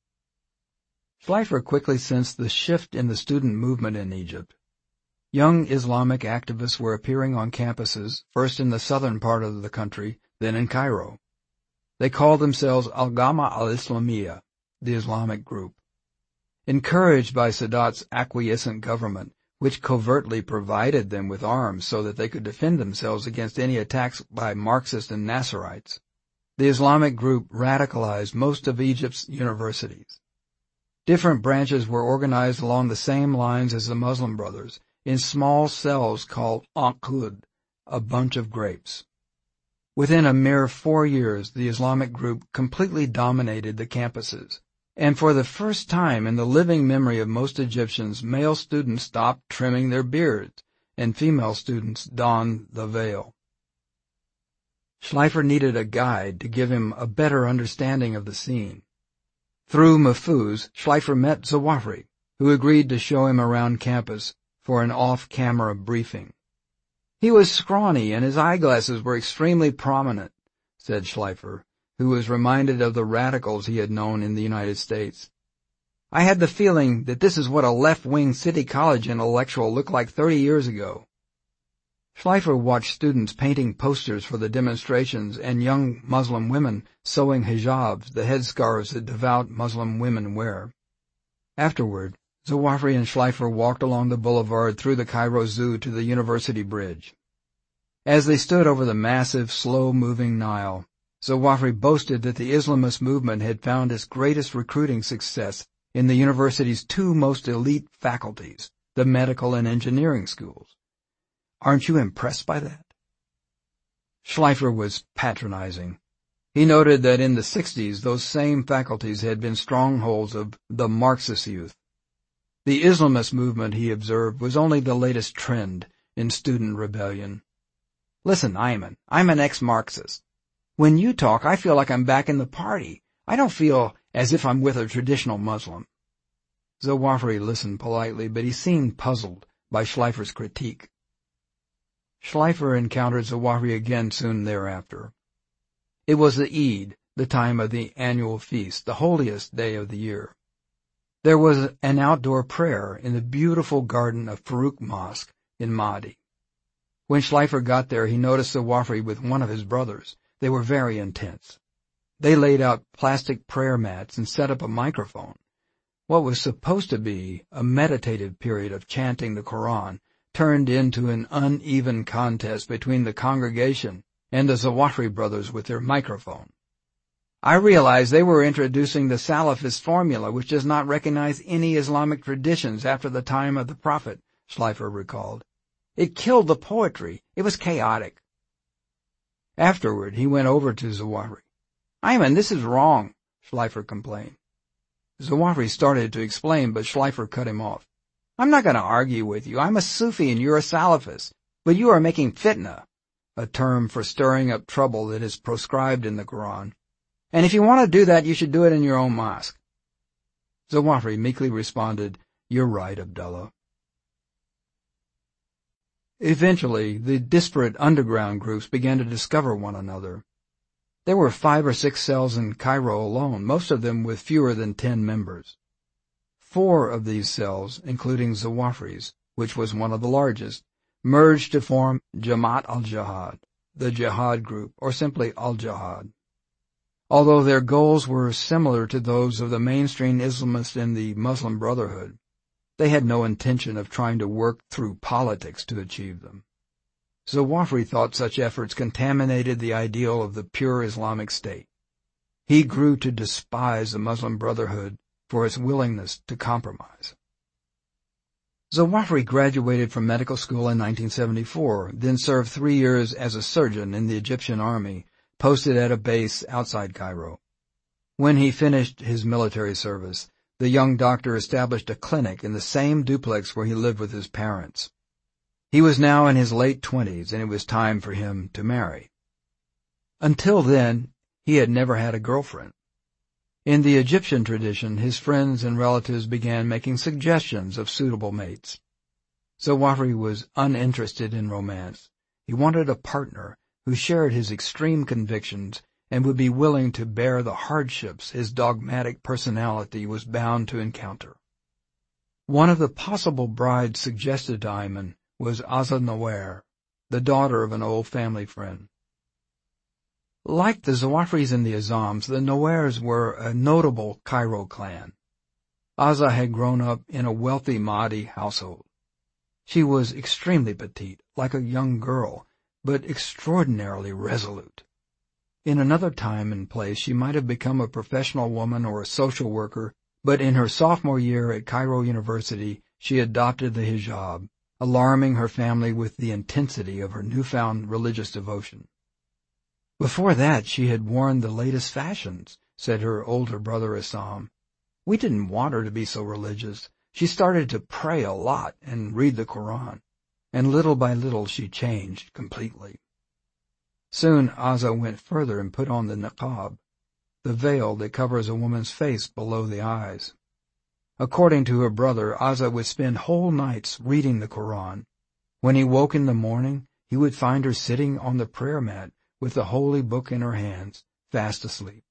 Schleifer quickly sensed the shift in the student movement in Egypt. Young Islamic activists were appearing on campuses, first in the southern part of the country, then in Cairo. They called themselves Al-Gama al-Islamiyya, the Islamic group. Encouraged by Sadat's acquiescent government, which covertly provided them with arms so that they could defend themselves against any attacks by Marxists and Nasirites, the Islamic group radicalized most of Egypt's universities. Different branches were organized along the same lines as the Muslim Brothers, in small cells called Anqud, a bunch of grapes. Within a mere 4 years, the Islamic group completely dominated the campuses, and for the first time in the living memory of most Egyptians, male students stopped trimming their beards, and female students donned the veil. Schleifer needed a guide to give him a better understanding of the scene. Through Mahfouz, Schleifer met Zawahri, who agreed to show him around campus for an off-camera briefing. "He was scrawny and his eyeglasses were extremely prominent," said Schleifer, who was reminded of the radicals he had known in the United States. "I had the feeling that this is what a left-wing city college intellectual looked like 30 years ago." Schleifer watched students painting posters for the demonstrations and young Muslim women sewing hijabs, the headscarves that devout Muslim women wear. Afterward, Zawahri and Schleifer walked along the boulevard through the Cairo Zoo to the University Bridge. As they stood over the massive, slow-moving Nile, Zawahri boasted that the Islamist movement had found its greatest recruiting success in the university's two most elite faculties, the medical and engineering schools. "Aren't you impressed by that?" Schleifer was patronizing. He noted that in the 60s those same faculties had been strongholds of the Marxist youth. The Islamist movement, he observed, was only the latest trend in student rebellion. "Listen, Ayman, I'm an ex-Marxist. When you talk, I feel like I'm back in the party. I don't feel as if I'm with a traditional Muslim." Zawahri listened politely, but he seemed puzzled by Schleifer's critique. Schleifer encountered Zawahri again soon thereafter. It was the Eid, the time of the annual feast, the holiest day of the year. There was an outdoor prayer in the beautiful garden of Farouk Mosque in Mahdi. When Schleifer got there, he noticed Zawahri with one of his brothers. They were very intense. They laid out plastic prayer mats and set up a microphone. What was supposed to be a meditative period of chanting the Quran turned into an uneven contest between the congregation and the Zawahri brothers with their microphone. "I realized they were introducing the Salafist formula, which does not recognize any Islamic traditions after the time of the Prophet," Schleifer recalled. "It killed the poetry. It was chaotic." Afterward, he went over to Zawahri. "Ayman, this is wrong," Schleifer complained. Zawahri started to explain, but Schleifer cut him off. "I'm not going to argue with you. I'm a Sufi and you're a Salafist, but you are making fitna, a term for stirring up trouble that is proscribed in the Quran. And if you want to do that, you should do it in your own mosque." Zawahri meekly responded, "You're right, Abdullah." Eventually, the disparate underground groups began to discover one another. There were 5 or 6 cells in Cairo alone, most of them with fewer than 10 members. 4 of these cells, including Zawahri's, which was one of the largest, merged to form Jamaat al-Jihad, the Jihad group, or simply al-Jihad. Although their goals were similar to those of the mainstream Islamists in the Muslim Brotherhood, they had no intention of trying to work through politics to achieve them. Zawahri thought such efforts contaminated the ideal of the pure Islamic State. He grew to despise the Muslim Brotherhood for its willingness to compromise. Zawahri graduated from medical school in 1974, then served 3 years as a surgeon in the Egyptian army, posted at a base outside Cairo. When he finished his military service, the young doctor established a clinic in the same duplex where he lived with his parents. He was now in his late 20s, and it was time for him to marry. Until then, he had never had a girlfriend. In the Egyptian tradition, his friends and relatives began making suggestions of suitable mates. Zawahri was uninterested in romance. He wanted a partner who shared his extreme convictions and would be willing to bear the hardships his dogmatic personality was bound to encounter. One of the possible brides suggested to Ayman was Azza Nawar, the daughter of an old family friend. Like the Zawahris and the Azams, the Nawars were a notable Cairo clan. Azza had grown up in a wealthy Mahdi household. She was extremely petite, like a young girl, but extraordinarily resolute. In another time and place, she might have become a professional woman or a social worker, but in her sophomore year at Cairo University, she adopted the hijab, alarming her family with the intensity of her newfound religious devotion. Before that, she had worn the latest fashions, said her older brother Assam. We didn't want her to be so religious. She started to pray a lot and read the Quran, and little by little she changed completely. Soon Azza went further and put on the niqab, the veil that covers a woman's face below the eyes. According to her brother, Azza would spend whole nights reading the Quran. When he woke in the morning, he would find her sitting on the prayer mat with the holy book in her hands, fast asleep.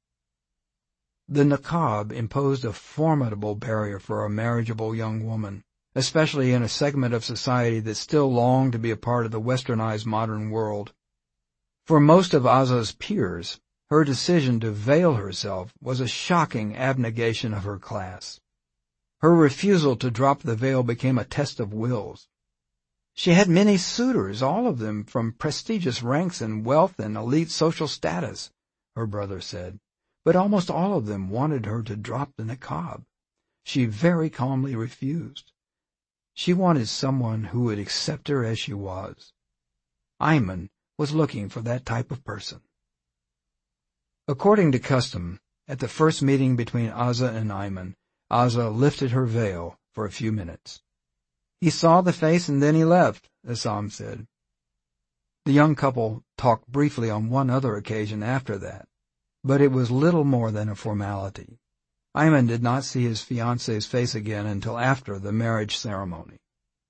The niqab imposed a formidable barrier for a marriageable young woman, especially in a segment of society that still longed to be a part of the westernized modern world. For most of Azza's peers, her decision to veil herself was a shocking abnegation of her class. Her refusal to drop the veil became a test of wills. She had many suitors, all of them from prestigious ranks and wealth and elite social status, her brother said, but almost all of them wanted her to drop the niqab. She very calmly refused. She wanted someone who would accept her as she was. Ayman was looking for that type of person. According to custom, at the first meeting between Azza and Ayman, Azza lifted her veil for a few minutes. He saw the face and then he left, Assam said. The young couple talked briefly on one other occasion after that, but it was little more than a formality. Ayman did not see his fiancée's face again until after the marriage ceremony.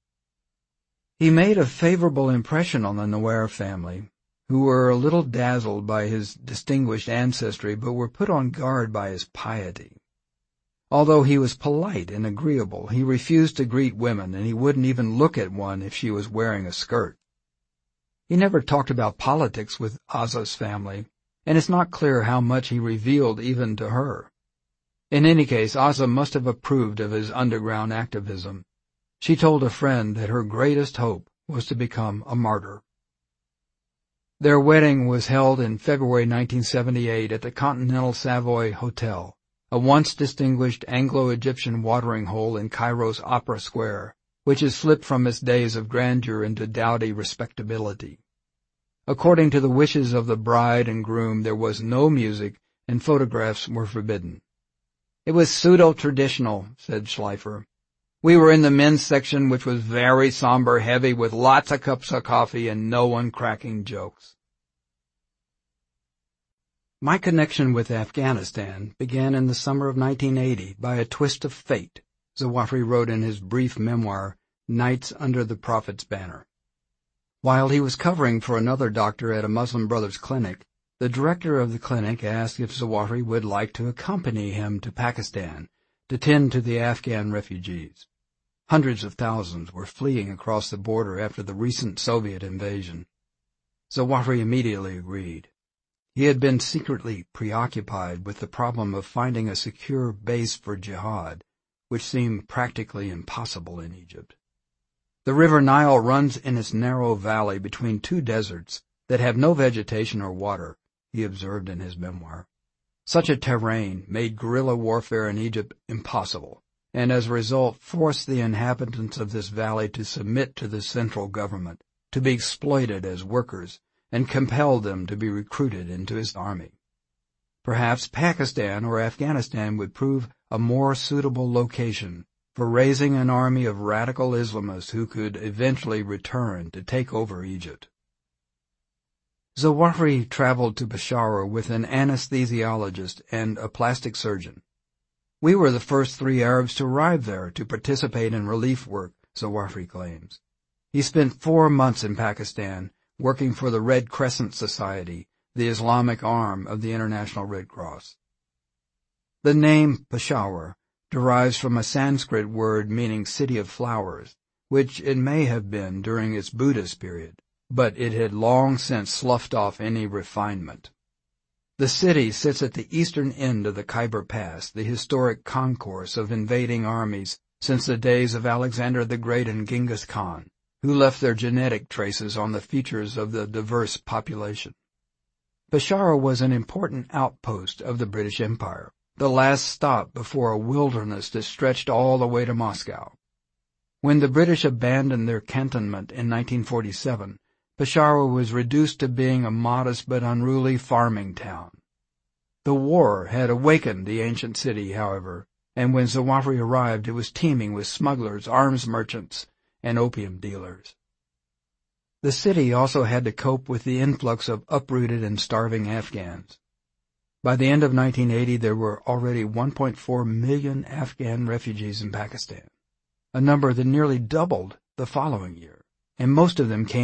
He made a favorable impression on the Nawar family, who were a little dazzled by his distinguished ancestry but were put on guard by his piety. Although he was polite and agreeable, he refused to greet women, and he wouldn't even look at one if she was wearing a skirt. He never talked about politics with Azza's family, and it's not clear how much he revealed even to her. In any case, Azza must have approved of his underground activism. She told a friend that her greatest hope was to become a martyr. Their wedding was held in February 1978 at the Continental Savoy Hotel, a once distinguished Anglo-Egyptian watering hole in Cairo's Opera Square, which has slipped from its days of grandeur into dowdy respectability. According to the wishes of the bride and groom, there was no music and photographs were forbidden. "It was pseudo-traditional," said Schleifer. "We were in the men's section, which was very somber, heavy, with lots of cups of coffee and no one cracking jokes." My connection with Afghanistan began in the summer of 1980 by a twist of fate, Zawahiri wrote in his brief memoir, Nights Under the Prophet's Banner. While he was covering for another doctor at a Muslim Brothers clinic, the director of the clinic asked if Zawahiri would like to accompany him to Pakistan to tend to the Afghan refugees. Hundreds of thousands were fleeing across the border after the recent Soviet invasion. Zawahiri immediately agreed. He had been secretly preoccupied with the problem of finding a secure base for jihad, which seemed practically impossible in Egypt. The river Nile runs in its narrow valley between two deserts that have no vegetation or water, he observed in his memoir. Such a terrain made guerrilla warfare in Egypt impossible, and as a result forced the inhabitants of this valley to submit to the central government, to be exploited as workers, and compelled them to be recruited into his army. Perhaps Pakistan or Afghanistan would prove a more suitable location for raising an army of radical Islamists who could eventually return to take over Egypt. Zawahiri traveled to Peshawar with an anesthesiologist and a plastic surgeon. "We were the first 3 Arabs to arrive there to participate in relief work," Zawahiri claims. He spent 4 months in Pakistan, working for the Red Crescent Society, the Islamic arm of the International Red Cross. The name Peshawar derives from a Sanskrit word meaning city of flowers, which it may have been during its Buddhist period, but it had long since sloughed off any refinement. The city sits at the eastern end of the Khyber Pass, the historic concourse of invading armies since the days of Alexander the Great and Genghis Khan, who left their genetic traces on the features of the diverse population. Peshawar was an important outpost of the British Empire, the last stop before a wilderness that stretched all the way to Moscow. When the British abandoned their cantonment in 1947, Peshawar was reduced to being a modest but unruly farming town. The war had awakened the ancient city, however, and when Zawahiri arrived it was teeming with smugglers, arms merchants, and opium dealers. The city also had to cope with the influx of uprooted and starving Afghans. By the end of 1980, there were already 1.4 million Afghan refugees in Pakistan, a number that nearly doubled the following year, and most of them came